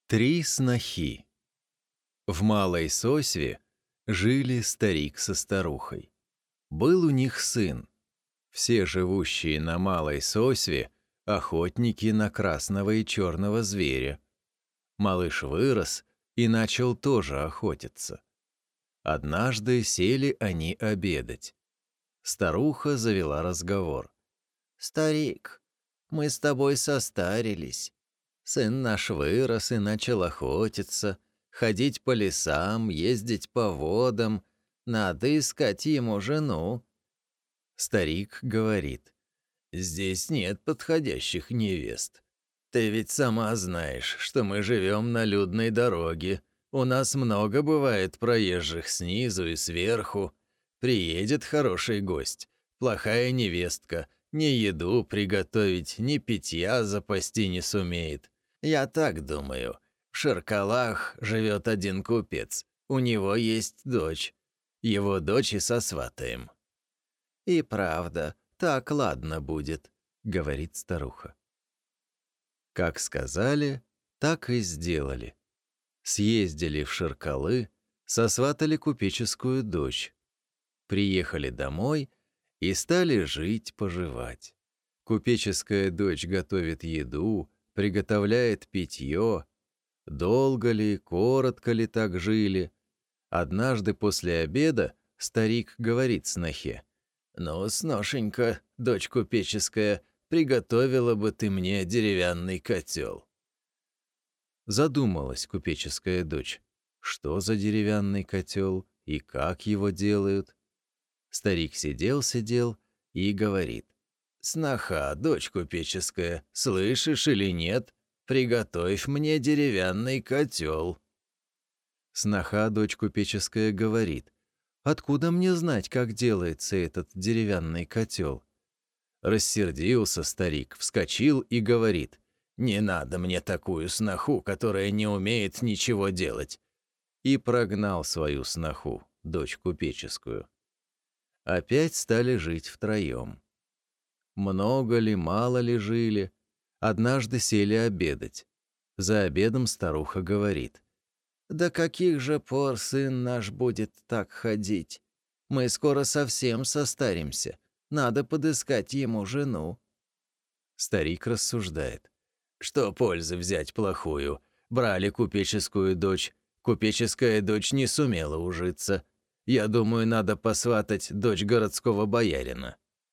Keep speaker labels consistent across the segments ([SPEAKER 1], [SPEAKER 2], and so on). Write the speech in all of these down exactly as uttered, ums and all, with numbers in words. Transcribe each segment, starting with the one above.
[SPEAKER 1] Три снохи. В Малой Сосьве жили старик со старухой. Был у них сын. Все живущие на Малой Сосьве — охотники на красного и черного зверя. Малыш вырос и начал тоже охотиться. Однажды сели они обедать. Старуха завела разговор. «Старик, мы с тобой состарились. Сын наш вырос и начал охотиться, ходить по лесам, ездить по водам. Надо искать ему жену». Старик говорит: «Здесь нет подходящих невест. Ты ведь сама знаешь, что мы живем на людной дороге. У нас много бывает проезжих снизу и сверху. Приедет хороший гость, плохая невестка, ни еду приготовить, ни питья запасти не сумеет. Я так думаю. В Шеркалах живет один купец. У него есть дочь. Его дочь и сосватаем». «И правда, так ладно будет», — говорит старуха. Как сказали, так и сделали. Съездили в Шеркалы, сосватали купеческую дочь. Приехали домой и стали жить-поживать. Купеческая дочь готовит еду, приготовляет питье. Долго ли, коротко ли так жили? Однажды после обеда старик говорит снохе: «Ну, сношенька, дочь купеческая, приготовила бы ты мне деревянный котел». Задумалась купеческая дочь, что за деревянный котел и как его делают. Старик сидел-сидел и говорит: «Сноха, дочь купеческая, слышишь или нет? Приготовь мне деревянный котел». Сноха, дочь купеческая, говорит: «Откуда мне знать, как делается этот деревянный котел?» Рассердился старик, вскочил и говорит: «Не надо мне такую сноху, которая не умеет ничего делать». И прогнал свою сноху, дочь купеческую. Опять стали жить втроем. Много ли, мало ли жили, однажды сели обедать. За обедом старуха говорит: «До каких же пор сын наш будет так ходить? Мы скоро совсем состаримся. Надо подыскать ему жену». Старик рассуждает: «Что пользы взять плохую? Брали купеческую дочь. Купеческая дочь не сумела ужиться. Я думаю, надо посватать дочь городского боярина».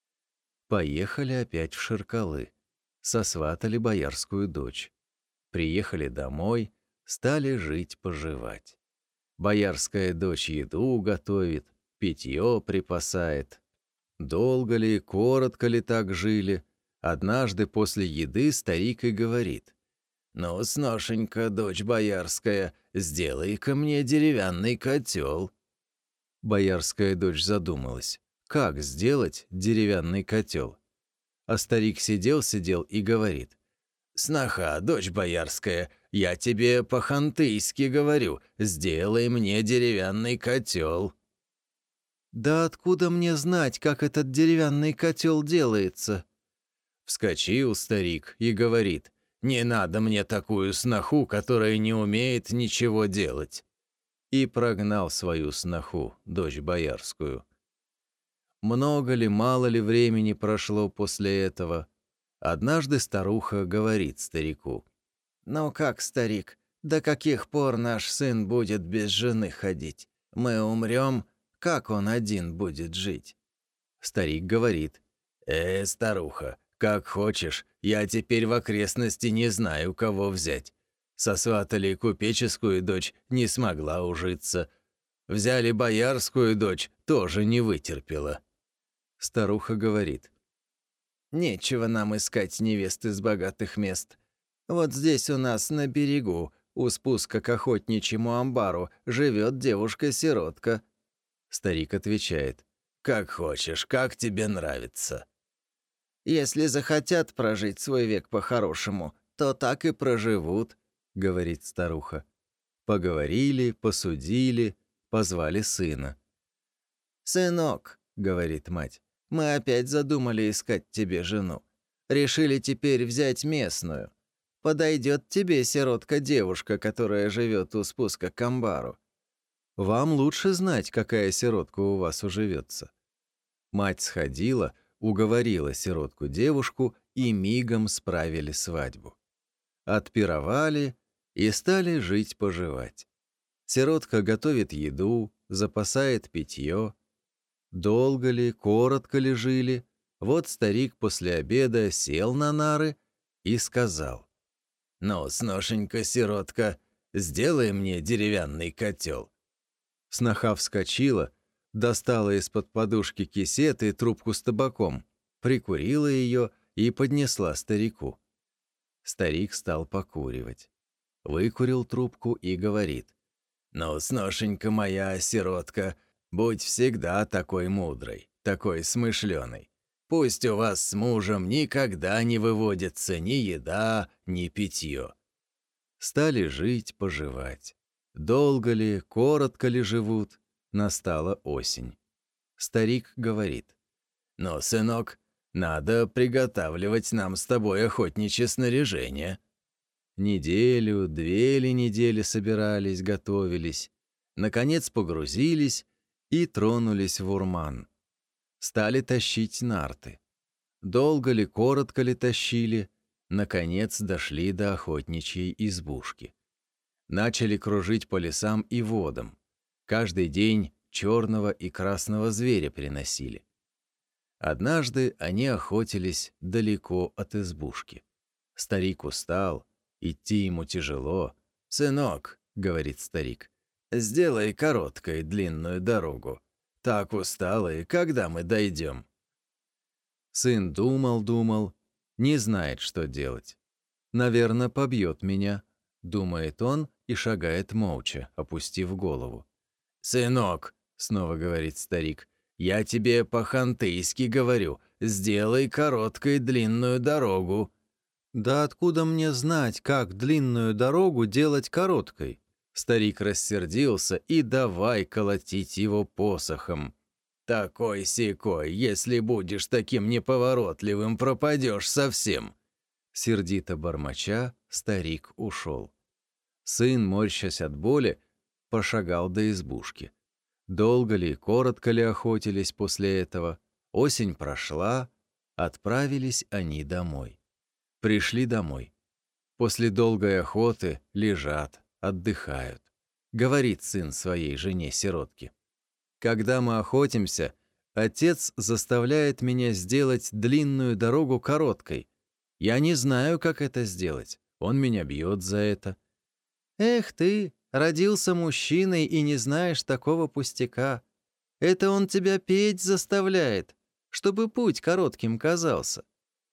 [SPEAKER 1] Поехали опять в Шеркалы. Сосватали боярскую дочь. Приехали домой, стали жить-поживать. Боярская дочь еду готовит, питье припасает. Долго ли, коротко ли так жили, однажды после еды старик и говорит: «Ну, сношенька, дочь боярская, сделай-ка мне деревянный котел». Боярская дочь задумалась, как сделать деревянный котел. А старик сидел-сидел и говорит: «Сноха, дочь боярская, я тебе по-хантыйски говорю, сделай мне деревянный котел». «Да откуда мне знать, как этот деревянный котел делается?» Вскочил старик и говорит: «Не надо мне такую сноху, которая не умеет ничего делать». И прогнал свою сноху, дочь боярскую. Много ли, мало ли времени прошло после этого. Однажды старуха говорит старику: «Ну как, старик, до каких пор наш сын будет без жены ходить? Мы умрем, как он один будет жить?» Старик говорит: «Э, старуха, как хочешь, я теперь в окрестности не знаю, кого взять. Сосватали купеческую дочь, не смогла ужиться. Взяли боярскую дочь, тоже не вытерпела». Старуха говорит: «Нечего нам искать невест из богатых мест. Вот здесь у нас на берегу, у спуска к охотничьему амбару, живет девушка-сиротка». Старик отвечает: «Как хочешь, как тебе нравится». «Если захотят прожить свой век по-хорошему, то так и проживут», — говорит старуха. Поговорили, посудили, позвали сына. «Сынок», — говорит мать, — «мы опять задумали искать тебе жену. Решили теперь взять местную. подойдет тебе, сиротка, девушка, которая живет у спуска к амбару. Вам лучше знать, какая сиротка у вас уживется. Мать сходила, уговорила сиротку-девушку и мигом справили свадьбу. Отпировали и стали жить-поживать. Сиротка готовит еду, запасает питье. Долго ли, коротко ли жили, вот старик после обеда сел на нары и сказал: «Ну, сношенька, сиротка, сделай мне деревянный котел». Сноха вскочила, достала из-под подушки кисет и трубку с табаком, прикурила ее и поднесла старику. Старик стал покуривать. Выкурил трубку и говорит: «Ну, сношенька моя, сиротка, будь всегда такой мудрой, такой смышленой. Пусть у вас с мужем никогда не выводится ни еда, ни питье». Стали жить-поживать. Долго ли, коротко ли живут, настала осень. Старик говорит: «Ну, сынок, надо приготавливать нам с тобой охотничье снаряжение». Неделю, две ли недели собирались, готовились. Наконец погрузились и тронулись в Урман. Стали тащить нарты. Долго ли, коротко ли тащили, наконец дошли до охотничьей избушки. Начали кружить по лесам и водам. Каждый день черного и красного зверя приносили. Однажды они охотились далеко от избушки. Старик устал, идти ему тяжело. «Сынок», — говорит старик, — «сделай короткой длинную дорогу. Так усталые, когда мы дойдем?» Сын думал-думал, не знает, что делать. «Наверное, побьет меня», — думает он и шагает молча, опустив голову. «Сынок», — снова говорит старик, — «я тебе по-хантыйски говорю, сделай короткой длинную дорогу». «Да откуда мне знать, как длинную дорогу делать короткой?» Старик рассердился и давай колотить его посохом. «Такой-сякой, если будешь таким неповоротливым, пропадешь совсем». Сердито бормоча, старик ушел. Сын, морщась от боли, пошагал до избушки. Долго ли, коротко ли охотились после этого, осень прошла, отправились они домой. Пришли домой. После долгой охоты лежат, отдыхают. Говорит сын своей жене-сиротке: «Когда мы охотимся, отец заставляет меня сделать длинную дорогу короткой. Я не знаю, как это сделать. Он меня бьет за это». «Эх ты, родился мужчиной и не знаешь такого пустяка. Это он тебя петь заставляет, чтобы путь коротким казался».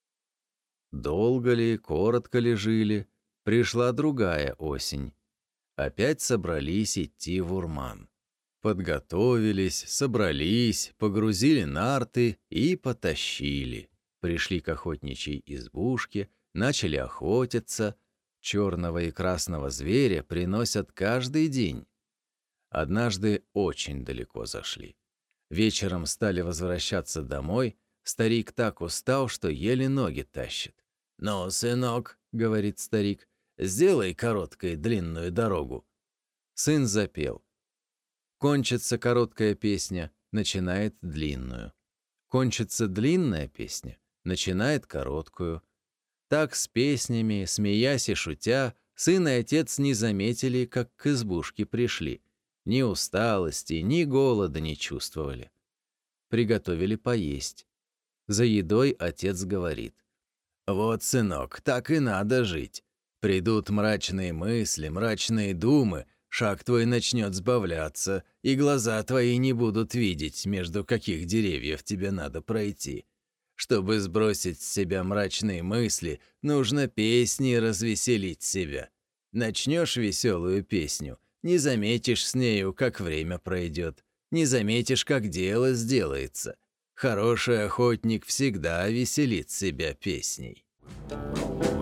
[SPEAKER 1] Долго ли, коротко ли жили, пришла другая осень. Опять собрались идти в Урман. Подготовились, собрались, погрузили нарты и потащили. Пришли к охотничьей избушке, начали охотиться. Черного и красного зверя приносят каждый день. Однажды очень далеко зашли. Вечером стали возвращаться домой. Старик так устал, что еле ноги тащит. «Ну, сынок, — говорит старик, — сделай короткой длинную дорогу». Сын запел. Кончится короткая песня, начинает длинную. Кончится длинная песня, начинает короткую. Так с песнями, смеясь и шутя, сын и отец не заметили, как к избушке пришли. Ни усталости, ни голода не чувствовали. Приготовили поесть. За едой отец говорит: «Вот, сынок, так и надо жить. Придут мрачные мысли, мрачные думы, шаг твой начнет сбавляться, и глаза твои не будут видеть, между каких деревьев тебе надо пройти. Чтобы сбросить с себя мрачные мысли, нужно песней развеселить себя. Начнешь веселую песню, не заметишь с нею, как время пройдет, не заметишь, как дело сделается. Хороший охотник всегда веселит себя песней».